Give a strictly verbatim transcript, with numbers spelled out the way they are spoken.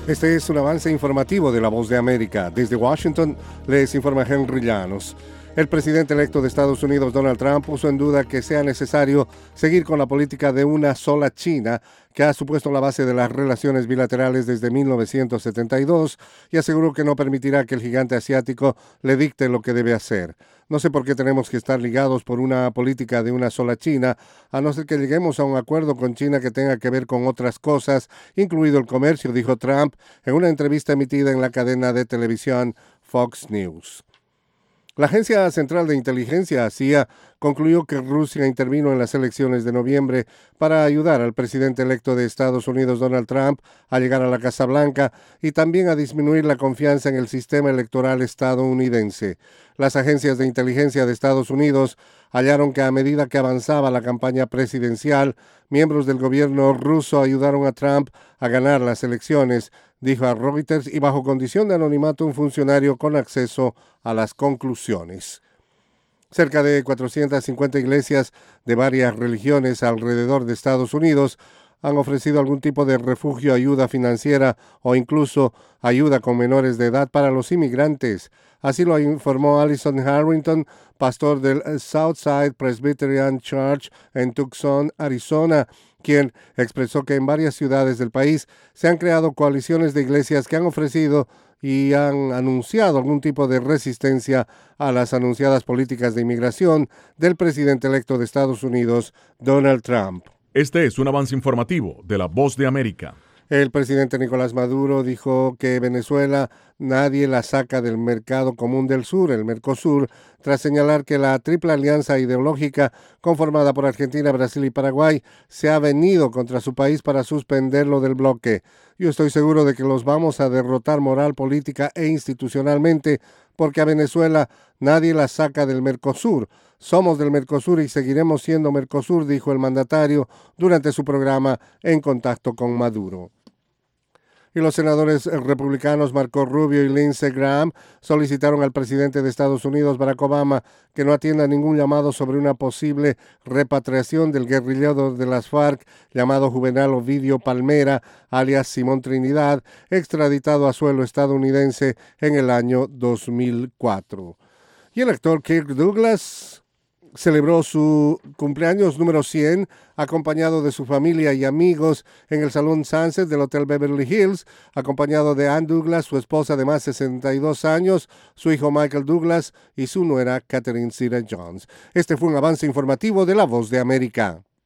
Este es un avance informativo de La Voz de América. Desde Washington les informa Henry Llanos. El presidente electo de Estados Unidos, Donald Trump, puso en duda que sea necesario seguir con la política de una sola China, que ha supuesto la base de las relaciones bilaterales desde mil novecientos setenta y dos, y aseguró que no permitirá que el gigante asiático le dicte lo que debe hacer. No sé por qué tenemos que estar ligados por una política de una sola China, a no ser que lleguemos a un acuerdo con China que tenga que ver con otras cosas, incluido el comercio, dijo Trump en una entrevista emitida en la cadena de televisión Fox News. La Agencia Central de Inteligencia, C I A, concluyó que Rusia intervino en las elecciones de noviembre para ayudar al presidente electo de Estados Unidos, Donald Trump, a llegar a la Casa Blanca y también a disminuir la confianza en el sistema electoral estadounidense. Las agencias de inteligencia de Estados Unidos hallaron que a medida que avanzaba la campaña presidencial, miembros del gobierno ruso ayudaron a Trump a ganar las elecciones, dijo a Reuters, y bajo condición de anonimato un funcionario con acceso a las conclusiones. Cerca de cuatrocientas cincuenta iglesias de varias religiones alrededor de Estados Unidos han ofrecido algún tipo de refugio, ayuda financiera o incluso ayuda con menores de edad para los inmigrantes. Así lo informó Allison Harrington, pastor del Southside Presbyterian Church en Tucson, Arizona, quien expresó que en varias ciudades del país se han creado coaliciones de iglesias que han ofrecido y han anunciado algún tipo de resistencia a las anunciadas políticas de inmigración del presidente electo de Estados Unidos, Donald Trump. Este es un avance informativo de La Voz de América. El presidente Nicolás Maduro dijo que Venezuela nadie la saca del mercado común del sur, el Mercosur, tras señalar que la triple alianza ideológica conformada por Argentina, Brasil y Paraguay se ha venido contra su país para suspenderlo del bloque. Yo estoy seguro de que los vamos a derrotar moral, política e institucionalmente, porque a Venezuela nadie la saca del Mercosur. Somos del Mercosur y seguiremos siendo Mercosur, dijo el mandatario durante su programa En Contacto con Maduro. Y los senadores republicanos Marco Rubio y Lindsey Graham solicitaron al presidente de Estados Unidos, Barack Obama, que no atienda ningún llamado sobre una posible repatriación del guerrillero de las FARC llamado Juvenal Ovidio Palmera, alias Simón Trinidad, extraditado a suelo estadounidense en el año dos mil cuatro. Y el actor Kirk Douglas celebró su cumpleaños número cien acompañado de su familia y amigos en el Salón Sunset del Hotel Beverly Hills, acompañado de Ann Douglas, su esposa de más de sesenta y dos años, su hijo Michael Douglas y su nuera Catherine Zeta-Jones. Este fue un avance informativo de La Voz de América.